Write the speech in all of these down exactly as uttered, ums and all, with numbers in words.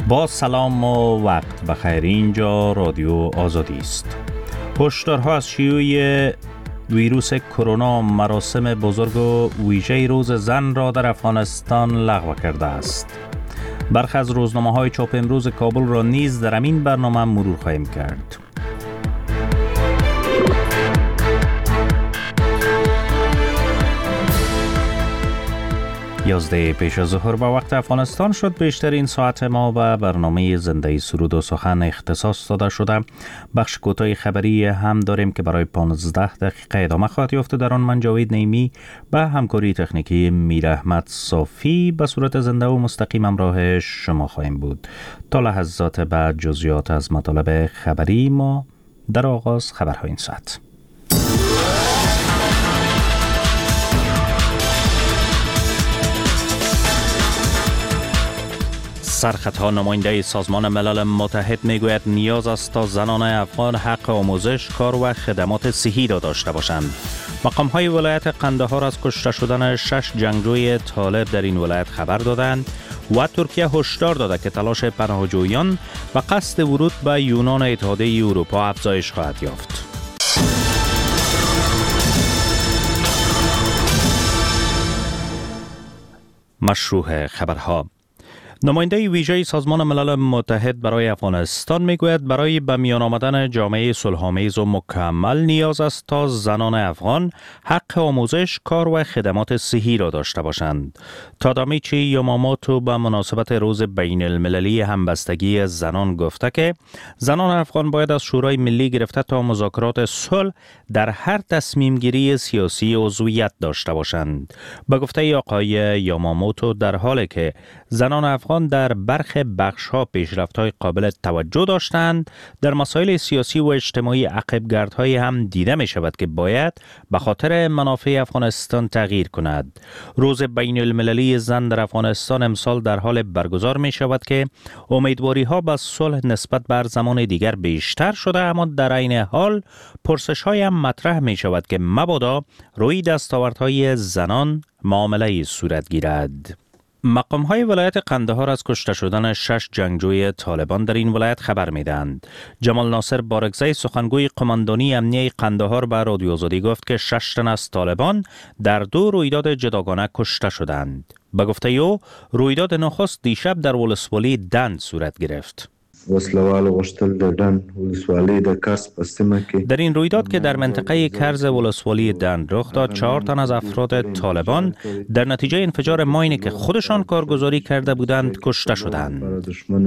با سلام و وقت بخیر. اینجا رادیو آزادی است. هشدارها از شیوع ویروس کرونا مراسم بزرگ و ویژه روز زن را در افغانستان لغو کرده است. برخی از روزنامه‌های چاپ امروز کابل را نیز در این برنامه مرور خواهیم کرد. یازده پیش از ظهر به وقت افغانستان شد. بیشترین ساعت ما به برنامه زنده سرود و سخن اختصاص داده شده. بخش کوتاه خبری هم داریم که برای پانزده دقیقه ادامه خواهد یافت. در آن من جاوید نیمی به همکاری تکنیکی میر احمد صافی به صورت زنده و مستقیم همراه شما خواهیم بود. تا لحظات بعد جزئیات از مطالب خبری ما. در آغاز خبرهای این ساعت. سرخطها نماینده سازمان ملل متحد میگوید نیاز است تا زنان افغان حق آموزش، کار و خدمات صحی را داشته باشند. مقام‌های ولایت قندهار از کشته شدن شش جنگجوی طالب در این ولایت خبر دادند و ترکیه هشدار داده که تلاش پناهجویان و قصد ورود به یونان اتحادیه اروپا افزایش خواهد یافت. مشروع خبرها. نماینده ویژه سازمان ملل متحد برای افغانستان میگوید برای به میان آمدن جامعه صلح‌آمیز و مکمل نیاز است تا زنان افغان حق آموزش، کار و خدمات صحی را داشته باشند. تادامیچی یاماموتو به مناسبت روز بین المللی همبستگی زنان گفته که زنان افغان باید از شورای ملی گرفته تا مذاکرات صلح در هر تصمیم گیری سیاسی عضویت داشته باشند. به گفته آقای یاماموتو در حالی که زنان افغان در برخی بخش‌ها پیشرفت‌های قابل توجه داشتند، در مسائل سیاسی و اجتماعی عقب‌گردهای هم دیده می‌شود که باید به خاطر منافع افغانستان تغییر کند. روز بین المللی زن در افغانستان امسال در حال برگزار می‌شود که امیدواری‌ها به صلح نسبت بر زمان دیگر بیشتر شده، اما در عین حال پرسش‌های هم مطرح می‌شود که مبادا روی دستاوردهای زنان معامله صورت گیرد. مقام‌های ولایت قندهار از کشته شدن شش جنگجوی طالبان در این ولایت خبر می‌دهند. جمال ناصر بارگزی سخنگوی قماندانی امنیه قندهار به رادیو آزادی گفت که شش تن از طالبان در دو رویداد جداگانه کشته شدند. به گفته او رویداد نخست دیشب در ولسوالی دند صورت گرفت. در این رویداد که در منطقه کرز ولسوالی دند رخ داد، چهار تن از افراد طالبان در نتیجه انفجار ماینی که خودشان کارگزاری کرده بودند کشته شدند.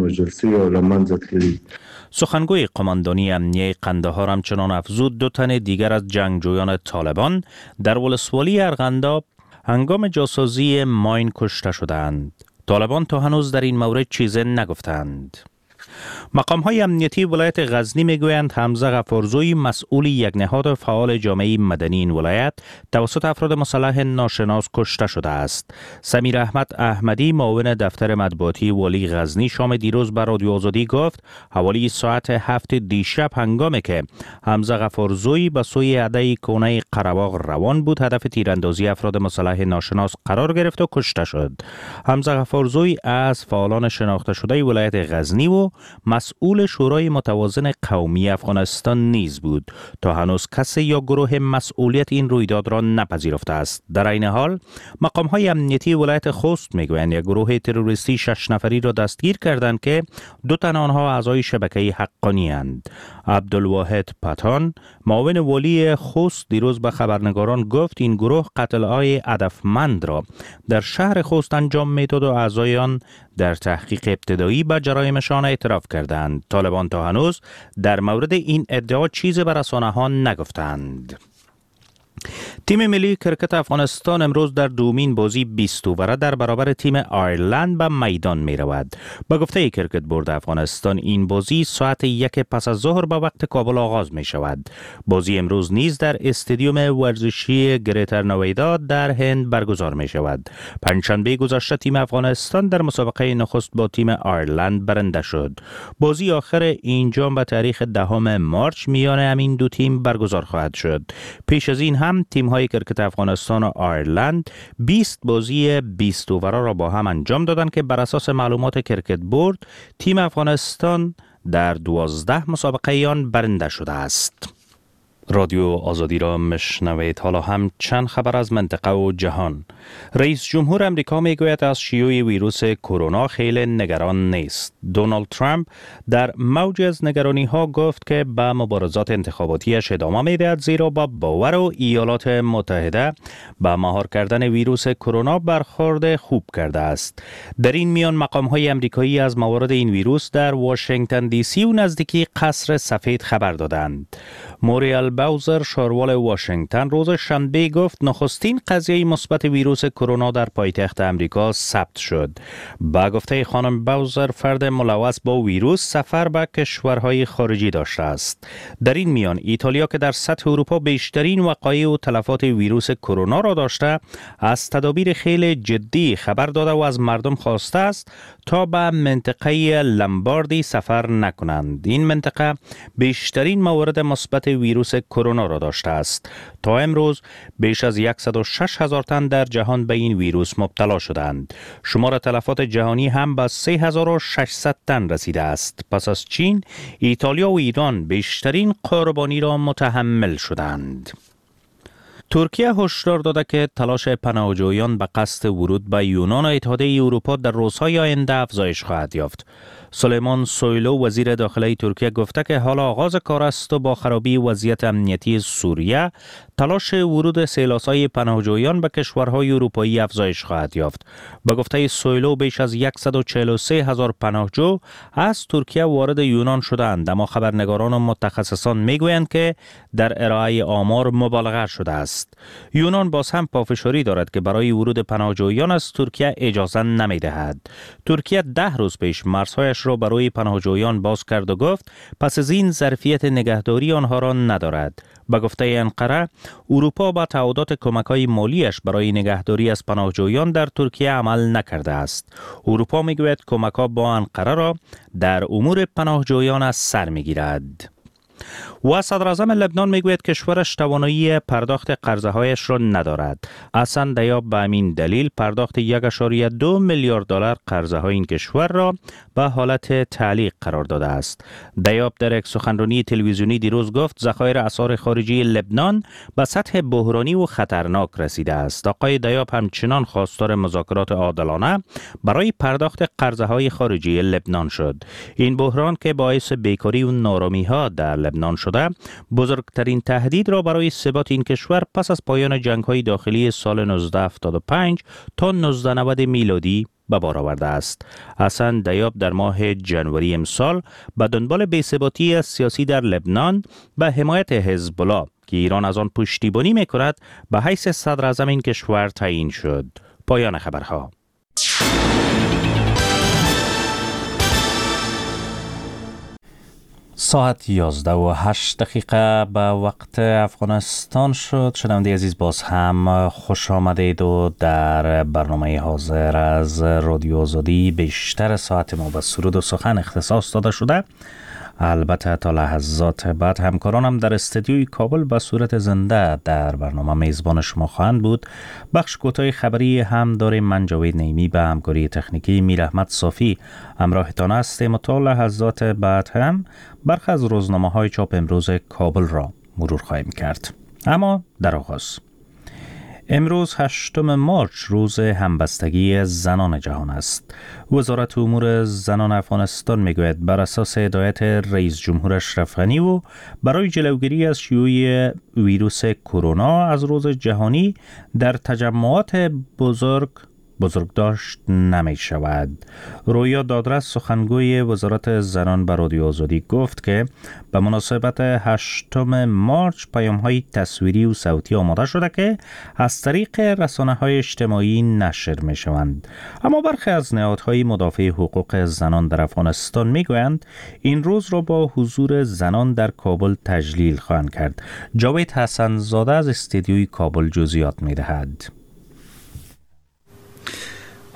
سخنگوی قماندانی امنیه قندهار همچنان افزود دو تن دیگر از جنگجویان طالبان در ولسوالی ارغنداب هنگام جاسازی ماین کشته شدند. طالبان تا هنوز در این مورد چیزی نگفتند. مقام‌های امنیتی ولایت غزنی میگویند حمزه غفارزوی مسئول یک نهاد فعال جامعه مدنی این ولایت توسط افراد مسلح ناشناس کشته شده است. سمیر احمد احمدی معاون دفتر مطبوعاتی والی غزنی شام دیروز بر رادیو آزادی گفت حوالی ساعت هفت دیشب هنگامی که حمزه غفارزوی به سوی اده کونه قره‌باغ روان بود هدف تیراندازی افراد مسلح ناشناس قرار گرفت و کشته شد. حمزه غفارزوی از فعالان شناخته شده ولایت غزنی و مسئول شورای متوازن قومی افغانستان نیز بود. تا هنوز کسی یا گروه مسئولیت این رویداد را نپذیرفته است. در این حال مقام‌های امنیتی ولایت خوست میگویند یک گروه تروریستی شش نفری را دستگیر کردند که دو تن آنها اعضای شبکه حقانی اند. عبدالواحد پتان معاون والی خوست دیروز به خبرنگاران گفت این گروه قتل‌های هدفمند را در شهر خوست انجام میداد و اعضای آن در تحقیق ابتدایی به جرایمشان اعتراف کردند. طالبان تا هنوز در مورد این ادعا چیزی به رسانه‌ها نگفتند. تیم ملی کرکت افغانستان امروز در دومین بازی بیست اووره در برابر تیم آیرلند به میدان می رود. با گفته کرکت بورد افغانستان این بازی ساعت یک پس از ظهر به وقت کابل آغاز می شود. بازی امروز نیز در استادیوم ورزشی گریتر نویدا در هند برگزار می شود. پنجشنبه گذشته تیم افغانستان در مسابقه نخست با تیم آیرلند برنده شد. بازی آخر این جام به تاریخ دهم مارچ میان همین دو تیم برگزار خواهد شد. پیش از این هم تیم تیم‌های کرکت افغانستان و آیرلند بیست بازی بیست اوورا را با هم انجام دادند که بر اساس معلومات کرکت بورد تیم افغانستان در دوازده مسابقه آن برنده شده است. رادیو آزادی را مشنوید. حالا هم چند خبر از منطقه و جهان. رئیس جمهور امریکا میگوید از شیوع ویروس کرونا خیلی نگران نیست. دونالد ترامپ در موج از نگرانی ها گفت که به مبارزات انتخاباتیش ادامه میدهد، زیرا با باور و ایالات متحده به مهار کردن ویروس کرونا برخورد خوب کرده است. در این میان مقام های امریکایی از موارد این ویروس در واشنگتن دی سی و نزدیکی قصر سفید خبر دادند. موریل باوزر، شاروال واشنگتن، روز شنبه گفت نخستین قضیه مثبت ویروس کرونا در پایتخت امریکا ثبت شد. با گفته خانم باوزر، فرد ملوث با ویروس سفر به کشورهای خارجی داشته است. در این میان ایتالیا که در سطح اروپا بیشترین وقایع و تلفات ویروس کرونا را داشته، از تدابیر خیلی جدی خبر داده و از مردم خواسته است تا به منطقه لمباردی سفر نکنند. این منطقه بیشترین موارد مثبت ویروس کرونا را داشته است. تا امروز بیش از صد و شش هزار تن در جهان به این ویروس مبتلا شدند. شمار تلفات جهانی هم به سه هزار و ششصد تن رسیده است. پس از چین، ایتالیا و ایران بیشترین قربانی را متحمل شدند. ترکیه هشدار داده که تلاش پناهجویان به قصد ورود به یونان و اتحادیه اروپا در روزهای آینده افزایش خواهد یافت. سلیمان سویلو، وزیر داخلی ترکیه، گفته که حالا آغاز کار است و با خرابی وضعیت امنیتی سوریه تلاش ورود سیلاسای پناهجویان به کشورهای اروپایی افزایش خواهد یافت. به گفته سویلو بیش از صد و چهل و سه هزار پناهجو از ترکیه وارد یونان شدند، اما خبرنگاران و متخصصان میگویند که در ارائه آمار مبالغه شده است. یونان باز هم پافشاری دارد که برای ورود پناهجویان از ترکیه اجازه نمیدهد. ترکیه ده روز پیش مرزهایش را برای پناهجویان باز کرد و گفت پس از این ظرفیت نگهداری آنها را ندارد. به گفته انقره، اروپا با تعهدات کمک‌های مالیش برای نگهداری از پناهجویان در ترکیه عمل نکرده است. اروپا میگوید کمک‌ها با انقره را در امور پناهجویان از سر میگیرد. و صدر اعظم لبنان میگوید کشورش توانایی پرداخت قرضه هایش را ندارد. حسن دیاب به همین دلیل پرداخت یک و دو میلیارد دلار قرضه های این کشور را به حالت تعلیق قرار داده است. دیاب در یک سخنرانی تلویزیونی دیروز گفت ذخایر اسعار خارجی لبنان به سطح بحرانی و خطرناک رسیده است. آقای دیاب همچنان خواستار مذاکرات عادلانه برای پرداخت قرضه های خارجی لبنان شد. این بحران که باعث بیکاری و نارامی ها در لبنان شده، بزرگترین تهدید را برای ثبات این کشور پس از پایان جنگ‌های داخلی سال نوزده هفتاد و پنج تا نوزده نود میلادی به بار آورده است. حسن دیاب در ماه جنوری امسال به دنبال بی‌ثباتی سیاسی در لبنان به حمایت حزب الله که ایران از آن پشتیبانی می‌کند به حیث صدر اعظم این کشور تعیین شد. پایان خبرها. ساعت یازده و هشت دقیقه به وقت افغانستان شد. شنونده عزیز، باز هم خوش آمدید و در برنامه حاضر از رادیو آزادی بیشتر ساعت ما به سرود و سخن اختصاص داده شده. البته تا لحظات بعد همکارانم در استودیوی کابل به صورت زنده در برنامه میزبان شما خواهند بود. بخش کوتاه خبری هم داریم. من جاوید نعیمی به همکاری تکنیکی میر احمد صافی همراهتان هستیم و تا لحظات بعد هم برخی از روزنامه‌های چاپ امروز کابل را مرور خواهیم کرد. اما در آغاز، امروز هشتم مارچ روز همبستگی زنان جهان است. وزارت امور زنان افغانستان میگوید بر اساس هدایت رئیس جمهور اشرف غنی و برای جلوگیری از شیوع ویروس کرونا از روز جهانی در تجمعات بزرگ بزرگداشت نمی شود. رویا دادرس، سخنگوی وزارت زنان، به رادیو آزادی گفت که به مناسبت هشتم مارچ پیام‌های تصویری و صوتی آماده شده که از طریق رسانه‌های اجتماعی نشر می‌شوند. اما برخی از نهادهای مدافع حقوق زنان در افغانستان می‌گویند این روز را با حضور زنان در کابل تجلیل خواهند کرد. جاوید حسن زاده از استودیوی کابل جزئیات می‌دهد.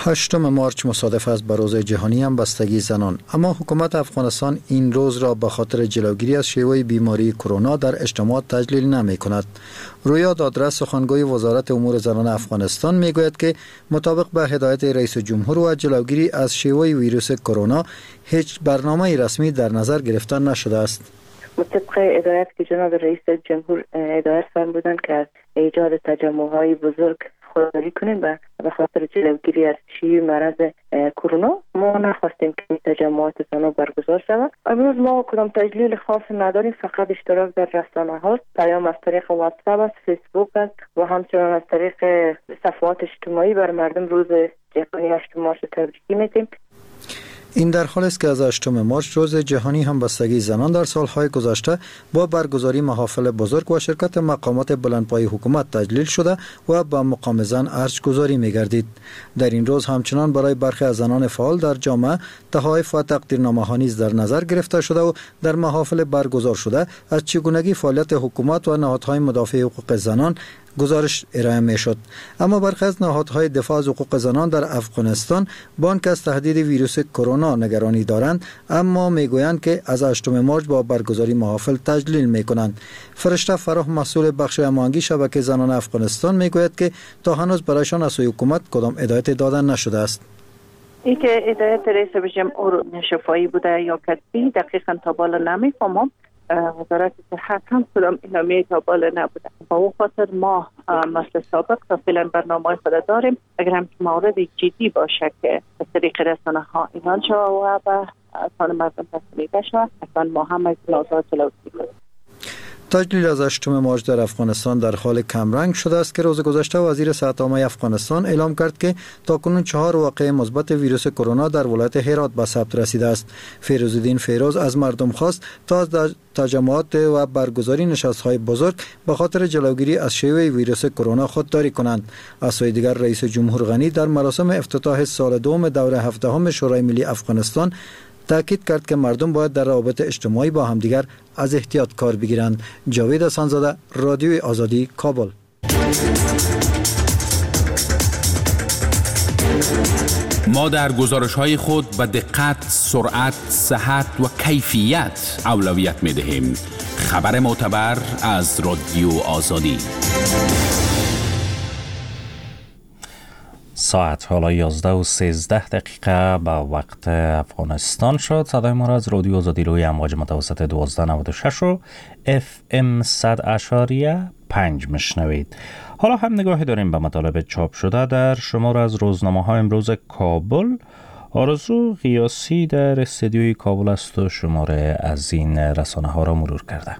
هشتم مارچ مصادف است با روز جهانی همبستگی زنان، اما حکومت افغانستان این روز را به خاطر جلوگیری از شیوع بیماری کرونا در اجتماع تجلیل نمی کند. رویا دادرس سخنگوی وزارت امور زنان افغانستان می گوید که مطابق به هدایت رئیس جمهور و جلوگیری از شیوع ویروس کرونا هیچ برنامه رسمی در نظر گرفته نشده است. مطابق هدایت که جناب رئیس جمهور هدایت فرمودند که از ایجاد تجمع‌های بزرگ خودداری کنیم و به خاطر جلوگیری از شیوع مرض کرونا ما نخواستیم که تجمعات زنان برگزار شود. امروز ما کدام تجلیل خاص نداریم، فقط اشتراک در رسانه هاست، پیام از طریق واتساپ است، فیسبوک است و همچنان از طریق صفحات اجتماعی بر مردم روز جهانی هشتم مارچ تبریک می‌گوییم. این در حالی است که از هشتم مارچ روز جهانی همبستگی زنان در سالهای گذشته با برگزاری محافل بزرگ و شرکت مقامات بلندپایه حکومت تجلیل شده و به مقام زن ارج گذاری می گردید. در این روز همچنان برای برخی از زنان فعال در جامعه تحائف و تقدیرنامه ها نیز در نظر گرفته شده و در محافل برگزار شده از چگونگی فعالیت حکومت و نهادهای مدافع حقوق زنان گزارش ارائه می شد. اما برخی از نهادهای دفاع از حقوق زنان در افغانستان بانک از تهدید ویروس کرونا نگرانی دارند، اما می گویند که از هشتم مارچ با برگزاری محافل تجلیل می کنند. فرشته فرح مسئول بخش هماهنگی شبکه زنان افغانستان می گوید که تا هنوز برایشان از سوی حکومت کدام هدایت دادن نشده است. این که هدایت رئیس جمهور شفاهی بوده یا کتبی دقیقاً تا بالا نمیفهمم. وزارت صحت هم کدام اعلامیه تا بالا نبوده. با او خاطر ما مثل سابق تا فعلا برنامه خود داریم. اگر هم مورد جدی باشه که به طریق رسانه ها اعلان شود و به سان مردم تسلیده شود، اصلا ما هم از لازمات جلوگیری کنیم. تجلیل از هشتم مارچ در افغانستان در حال کمرنگ شده است که روز گذشته وزیر صحت عامه افغانستان اعلام کرد که تاکنون چهار واقعه مثبت ویروس کرونا در ولایت هرات به ثبت رسیده است. فیروزالدین فیروز از مردم خواست تا از تجمعات و برگزاری نشست‌های بزرگ به خاطر جلوگیری از شیوع ویروس کرونا خودداری کنند. از سوی دیگر رئیس جمهور غنی در مراسم افتتاح سال دوم دوره هفدهم شورای ملی افغانستان تاکید کرد که مردم باید در روابط اجتماعی با همدیگر از احتیاط کار بگیرند. جاوید حسن‌زاده، رادیوی آزادی، کابل. ما در گزارش‌های خود به دقت، سرعت، صحت و کیفیت اولویت می‌دهیم. خبر معتبر از رادیو آزادی. ساعت حالا یازده و سیزده دقیقه به وقت افغانستان شد. صدای ما را از رادیو آزادی روی امواج متوسط دوازده نود و شش و اف ام صد اشاریه پنج میشنوید. حالا هم نگاهی داریم به مطالب چاپ شده در شمار از روزنامه ها امروز کابل. آرزو قیاسی در استودیوی کابل است و شماره از این رسانه ها را مرور کرده.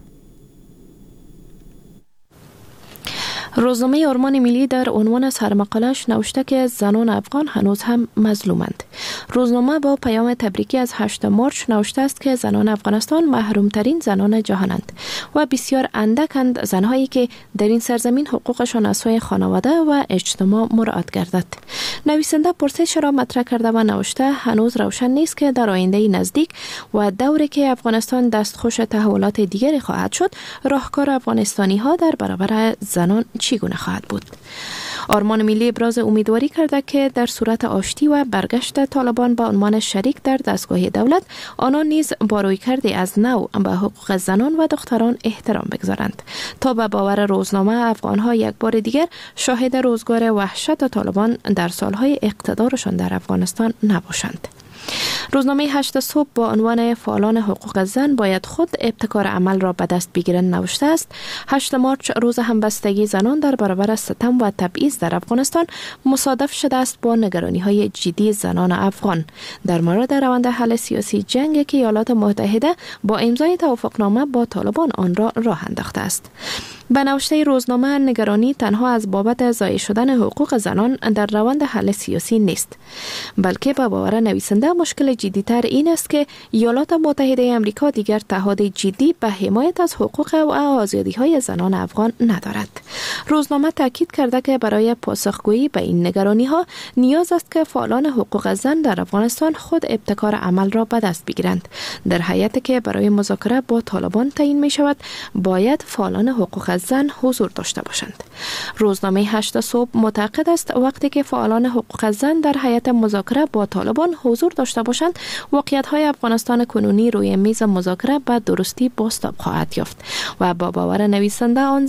روزنامه آرمان ملی در عنوان سرمقاله‌اش نوشته که زنان افغان هنوز هم مظلومند. روزنامه با پیام تبریکی از هشتم مارچ نوشته است که زنان افغانستان محرومترین زنان جهانند و بسیار اندکند زنهایی که در این سرزمین حقوقشان از سوی خانواده و اجتماع مراعات گردد. نویسنده پرسش را مطرح کرده و نوشته هنوز روشن نیست که در آینده نزدیک و دوری که افغانستان دستخوش تحولات دیگری خواهد شد، راهکار افغانستانی ها در برابر زنان چگونه خواهد بود. آرمان ملی ابراز امیدواری کرده که در صورت آشتی و برگشت طالبان با عنوان شریک در دستگاه دولت، آنان نیز با رویکردی از نو به حقوق زنان و دختران احترام بگذارند تا به باور روزنامه افغانها یک بار دیگر شاهد روزگار وحشت طالبان در سالهای اقتدارشان در افغانستان نباشند. روزنامه هشت صبح با عنوان فعالان حقوق زن باید خود ابتکار عمل را به دست بگیرند نوشته است هشتم مارچ روز همبستگی زنان در برابر ستم و تبعیض در افغانستان مصادف شده است با نگرانی‌های جدی زنان افغان در مورد روند حل سیاسی جنگ که ایالات متحده با امضای توافقنامه با طالبان آن را راه انداخته است. به نوشته روزنامه نگرانی تنها از بابت ضایع شدن حقوق زنان در روند حل سیاسی نیست، بلکه به باور نویسنده مشکل جدی‌تر این است که ایالات متحده آمریکا دیگر تعهد جدی به حمایت از حقوق و آزادی‌های زنان افغان ندارد. روزنامه تاکید کرده که برای پاسخگویی به این نگرانی ها نیاز است که فعالان حقوق زن در افغانستان خود ابتکار عمل را به دست بگیرند. در هیئتی که برای مذاکره با طالبان تعیین می شود باید فعالان حقوق زن حضور داشته باشند. روزنامه هشت صبح معتقد است وقتی که فعالان حقوق زن در هیئت مذاکره با طالبان حضور داشته باشند واقعیت های افغانستان کنونی روی میز مذاکره به درستی بازتاب خواهد یافت و با باور نویسنده آن